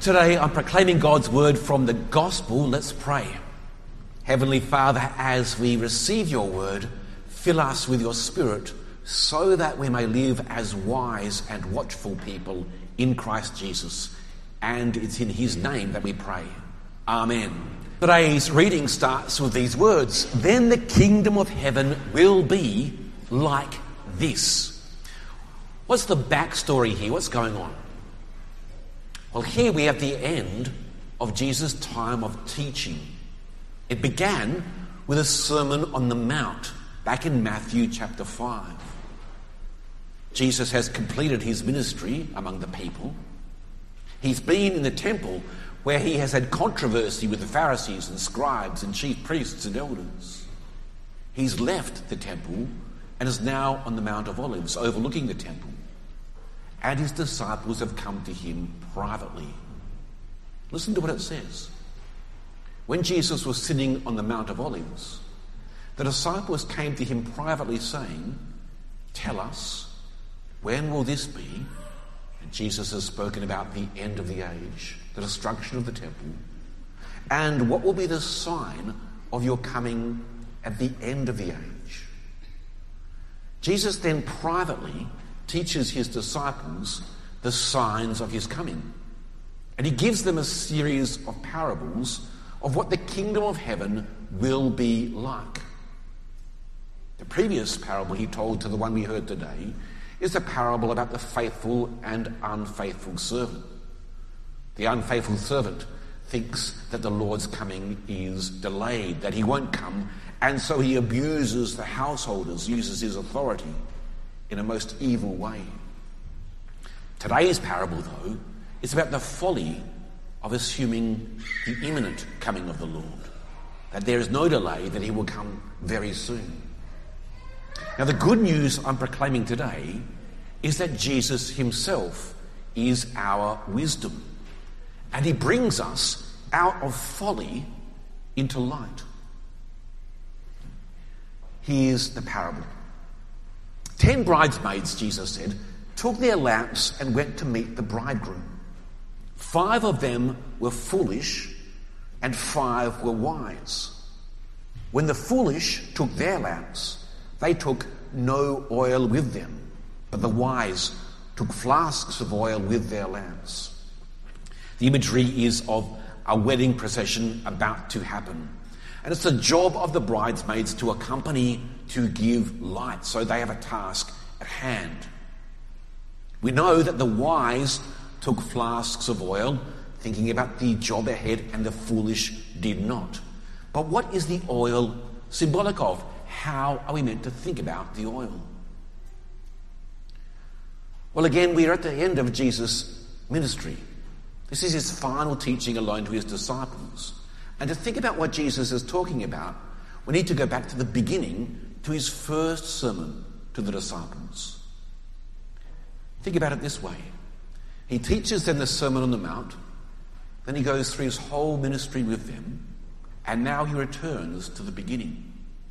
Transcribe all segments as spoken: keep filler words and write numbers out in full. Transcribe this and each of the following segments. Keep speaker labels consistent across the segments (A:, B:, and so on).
A: Today I'm proclaiming God's word from the gospel. Let's pray. Heavenly Father, as we receive your word, fill us with your spirit so that we may live as wise and watchful people in Christ Jesus. And it's in his name that we pray. Amen. Today's reading starts with these words: "Then the kingdom of heaven will be like this." What's the backstory here? What's going on? Well, here we have the end of Jesus' time of teaching. It began with a Sermon on the Mount back in Matthew chapter five. Jesus has completed his ministry among the people. He's been in the temple where he has had controversy with the Pharisees and scribes and chief priests and elders. He's left the temple and is now on the Mount of Olives overlooking the temple. And his disciples have come to him privately. Listen to what it says. When Jesus was sitting on the Mount of Olives, the disciples came to him privately saying, "Tell us, when will this be?" And Jesus has spoken about the end of the age, the destruction of the temple. "And what will be the sign of your coming at the end of the age?" Jesus then privately teaches his disciples the signs of his coming. And he gives them a series of parables of what the kingdom of heaven will be like. The previous parable he told to the one we heard today is a parable about the faithful and unfaithful servant. The unfaithful servant thinks that the Lord's coming is delayed, that he won't come, and so he abuses the householders, uses his authority in a most evil way. Today's parable, though, is about the folly of assuming the imminent coming of the Lord, that there is no delay, that he will come very soon. Now, the good news I'm proclaiming today is that Jesus himself is our wisdom, and he brings us out of folly into light. Here's the parable. Ten bridesmaids, Jesus said, took their lamps and went to meet the bridegroom. Five of them were foolish and five were wise. When the foolish took their lamps, they took no oil with them, but the wise took flasks of oil with their lamps. The imagery is of a wedding procession about to happen. And it's the job of the bridesmaids to accompany, to give light, so they have a task at hand. We know that the wise took flasks of oil, thinking about the job ahead, and the foolish did not. But what is the oil symbolic of? How are we meant to think about the oil? Well, again, we are at the end of Jesus' ministry. This is his final teaching alone to his disciples. And to think about what Jesus is talking about, we need to go back to the beginning, to his first sermon to the disciples. Think about it this way. He teaches them the Sermon on the Mount, then he goes through his whole ministry with them, and now he returns to the beginning.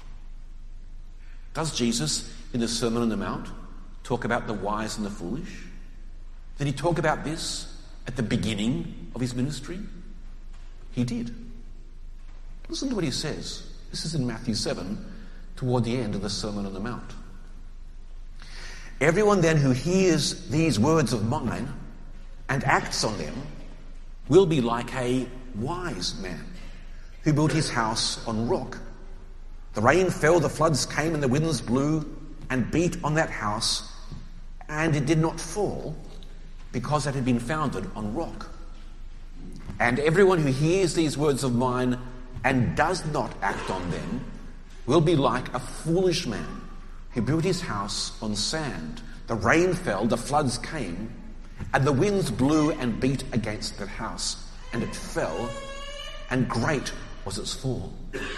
A: Does Jesus, in the Sermon on the Mount, talk about the wise and the foolish? Did he talk about this at the beginning of his ministry? He did. Listen to what he says. This is in Matthew seven, toward the end of the Sermon on the Mount. "Everyone then who hears these words of mine and acts on them will be like a wise man who built his house on rock. The rain fell, the floods came, and the winds blew and beat on that house, and it did not fall because it had been founded on rock. And everyone who hears these words of mine and does not act on them will be like a foolish man who built his house on sand. The rain fell, the floods came, and the winds blew and beat against that house, and it fell, and great was its fall."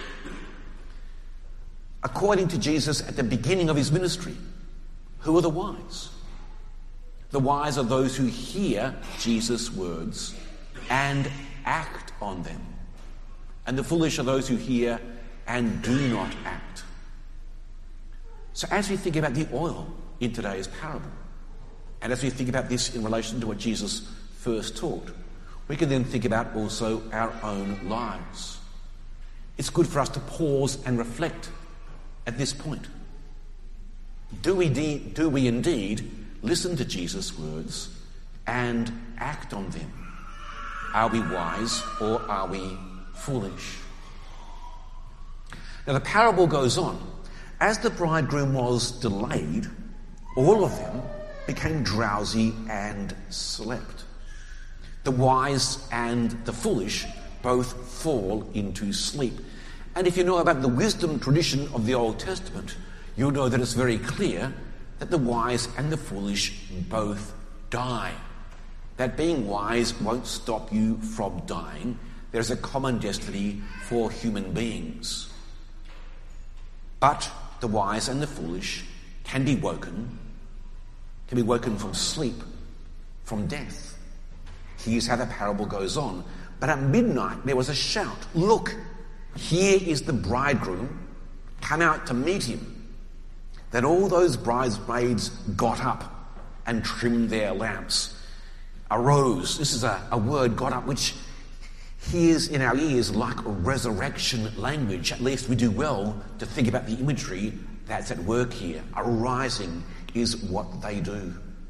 A: According to Jesus at the beginning of his ministry, who are the wise? The wise are those who hear Jesus' words and act on them. And the foolish are those who hear and do not act. So as we think about the oil in today's parable, and as we think about this in relation to what Jesus first taught, we can then think about also our own lives. It's good for us to pause and reflect at this point. Do we, de- do we indeed listen to Jesus' words and act on them? Are we wise or are we foolish? Now the parable goes on. As the bridegroom was delayed, all of them became drowsy and slept. The wise and the foolish both fall into sleep. And if you know about the wisdom tradition of the Old Testament, you'll know that it's very clear that the wise and the foolish both die. That being wise won't stop you from dying. There's a common destiny for human beings. But the wise and the foolish can be woken, can be woken from sleep, from death. Here's how the parable goes on. But at midnight there was a shout, "Look, here is the bridegroom, come out to meet him." Then all those bridesmaids got up and trimmed their lamps. Arose, this is a, a word, got up, which hears in our ears like a resurrection language. At least we do well to think about the imagery that's at work here. Arising is what they do.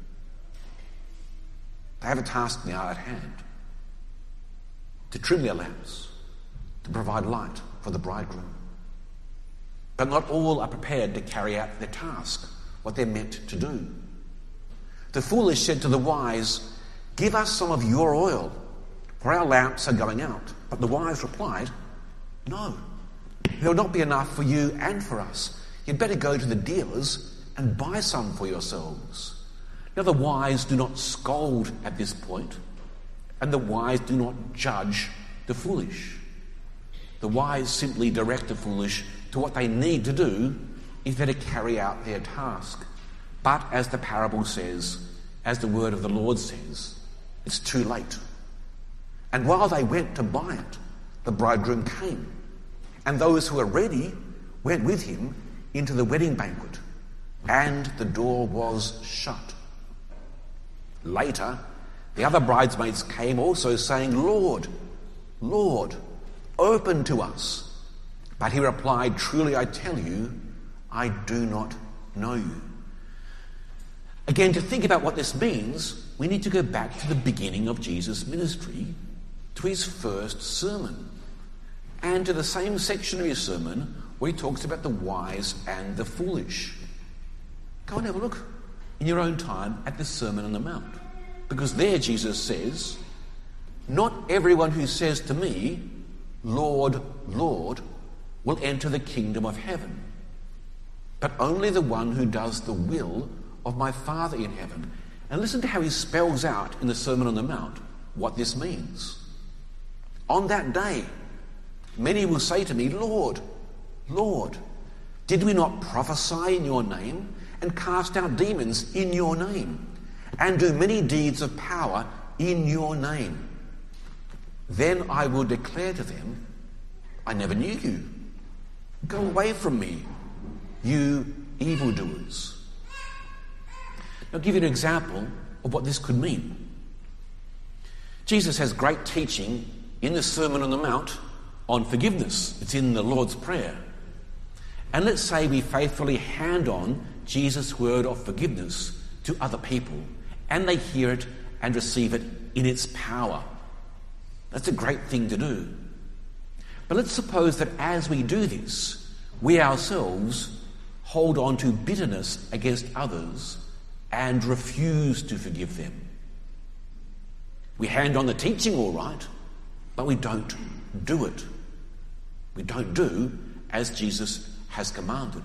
A: They have a task now at hand. To trim their lamps, to provide light for the bridegroom. But not all are prepared to carry out their task, what they're meant to do. The foolish said to the wise, "Give us some of your oil, for our lamps are going out." But the wise replied, "No, there will not be enough for you and for us. You'd better go to the dealers and buy some for yourselves." Now the wise do not scold at this point, and the wise do not judge the foolish. The wise simply direct the foolish to what they need to do if they're to carry out their task. But as the parable says, as the word of the Lord says, it's too late. And while they went to buy it, the bridegroom came, and those who were ready went with him into the wedding banquet, and the door was shut. Later, the other bridesmaids came also, saying, "Lord, Lord, open to us." But he replied, "Truly I tell you, I do not know you." Again, to think about what this means, we need to go back to the beginning of Jesus' ministry, to his first sermon, and to the same section of his sermon where he talks about the wise and the foolish. Go and have a look in your own time at the Sermon on the Mount, because there Jesus says, "Not everyone who says to me, 'Lord, Lord,' will enter the kingdom of heaven, but only the one who does the will of my Father in heaven." And listen to how he spells out in the Sermon on the Mount what this means. "On that day, many will say to me, 'Lord, Lord, did we not prophesy in your name and cast out demons in your name and do many deeds of power in your name?' Then I will declare to them, 'I never knew you. Go away from me, you evildoers.'" I'll give you an example of what this could mean. Jesus has great teaching in the Sermon on the Mount on forgiveness. It's in the Lord's Prayer. And let's say we faithfully hand on Jesus' word of forgiveness to other people, and they hear it and receive it in its power. That's a great thing to do. But let's suppose that as we do this, we ourselves hold on to bitterness against others and refuse to forgive them. We hand on the teaching all right, but we don't do it. We don't do as Jesus has commanded.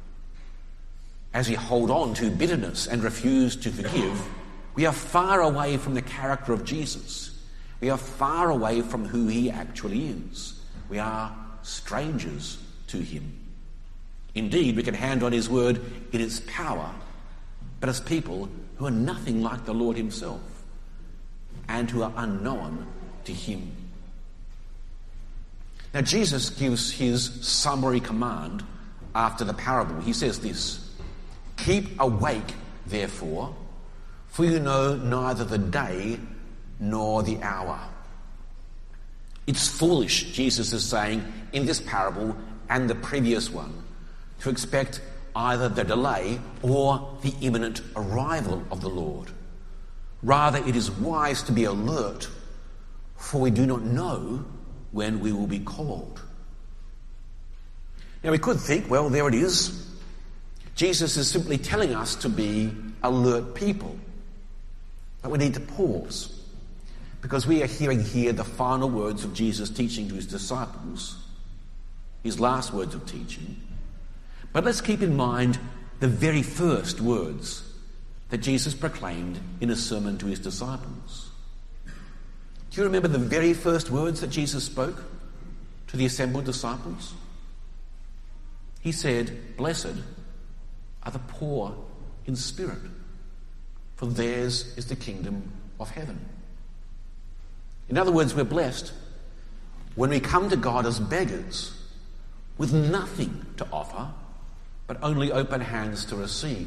A: As we hold on to bitterness and refuse to forgive, we are far away from the character of Jesus. We are far away from who he actually is. We are strangers to him. Indeed, we can hand on his word in its power, but as people who are nothing like the Lord himself and who are unknown to him. Now, Jesus gives his summary command after the parable. He says this, "Keep awake, therefore, for you know neither the day nor the hour." It's foolish, Jesus is saying in this parable and the previous one, to expect either the delay or the imminent arrival of the Lord. Rather, it is wise to be alert, for we do not know when we will be called. Now we could think, well, there it is. Jesus is simply telling us to be alert people. But we need to pause, because we are hearing here the final words of Jesus teaching to his disciples, his last words of teaching. But let's keep in mind the very first words that Jesus proclaimed in a sermon to his disciples. Do you remember the very first words that Jesus spoke to the assembled disciples? He said, "Blessed are the poor in spirit, for theirs is the kingdom of heaven." In other words, we're blessed when we come to God as beggars, with nothing to offer, but only open hands to receive.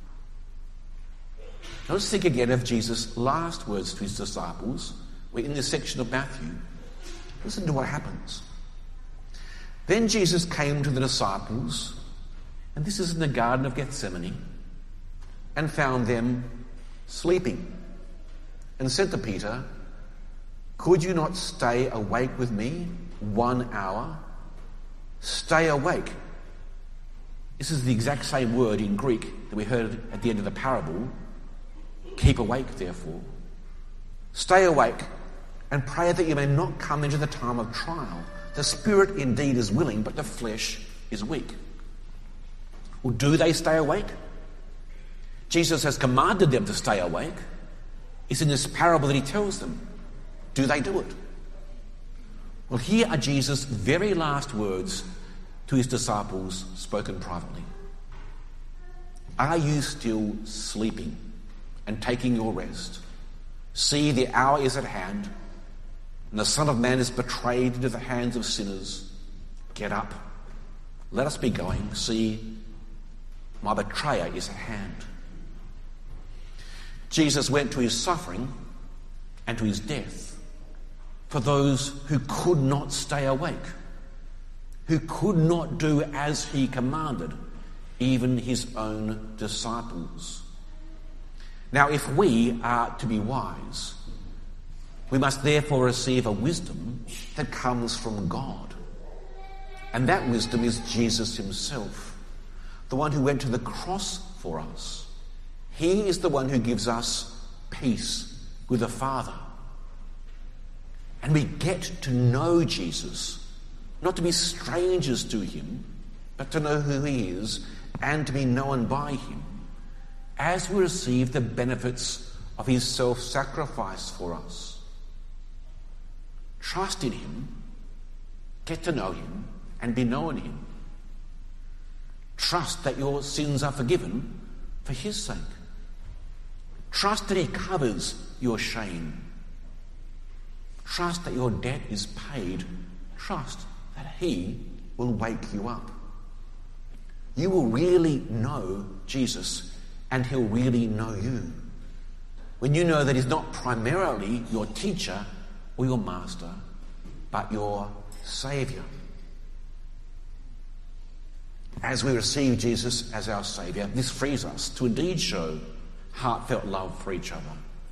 A: Now let's think again of Jesus' last words to his disciples. We're in this section of Matthew. Listen to what happens. Then Jesus came to the disciples, and this is in the Garden of Gethsemane, and found them sleeping, and said to Peter, "Could you not stay awake with me one hour?" Stay awake. This is the exact same word in Greek that we heard at the end of the parable. Keep awake, therefore. Stay awake and pray that you may not come into the time of trial. The spirit indeed is willing, but the flesh is weak. Well, do they stay awake? Jesus has commanded them to stay awake. It's in this parable that he tells them. Do they do it? Well, here are Jesus' very last words to his disciples, spoken privately. Are you still sleeping and taking your rest? See, the hour is at hand, and the Son of Man is betrayed into the hands of sinners. Get up. Let us be going. See, my betrayer is at hand. Jesus went to his suffering and to his death for those who could not stay awake, who could not do as he commanded, even his own disciples. Now, if we are to be wise, we must therefore receive a wisdom that comes from God. And that wisdom is Jesus himself, the one who went to the cross for us. He is the one who gives us peace with the Father. And we get to know Jesus, not to be strangers to him, but to know who he is and to be known by him, as we receive the benefits of his self-sacrifice for us. Trust in him, get to know him, and be known him. Trust that your sins are forgiven for his sake. Trust that he covers your shame. Trust that your debt is paid. Trust that he will wake you up. You will really know Jesus, and he'll really know you, when you know that he's not primarily your teacher or your master, but your Saviour. As we receive Jesus as our Saviour, this frees us to indeed show heartfelt love for each other,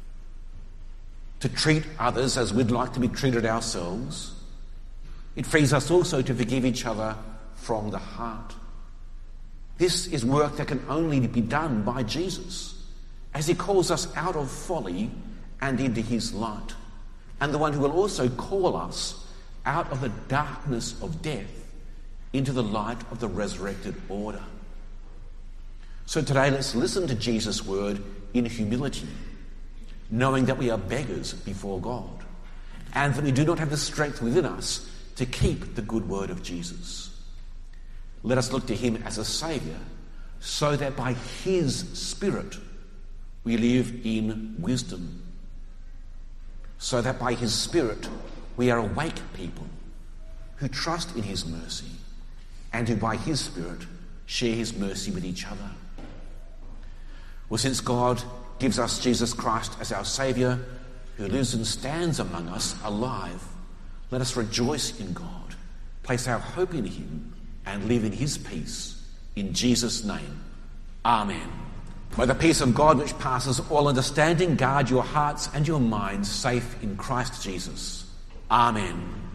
A: to treat others as we'd like to be treated ourselves. It frees us also to forgive each other from the heart. This is work that can only be done by Jesus, as he calls us out of folly and into his light, and the one who will also call us out of the darkness of death into the light of the resurrected order. So today let's listen to Jesus' word in humility, knowing that we are beggars before God, and that we do not have the strength within us to keep the good word of Jesus. Let us look to him as a Saviour, so that by his Spirit we live in wisdom, so that by his Spirit we are awake people who trust in his mercy, and who by his Spirit share his mercy with each other. Well, since God gives us Jesus Christ as our Saviour, who lives and stands among us alive, Let us rejoice in God, place our hope in him, and live in his peace. In Jesus' name, amen. May the peace of God, which passes all understanding, guard your hearts and your minds safe in Christ Jesus. Amen.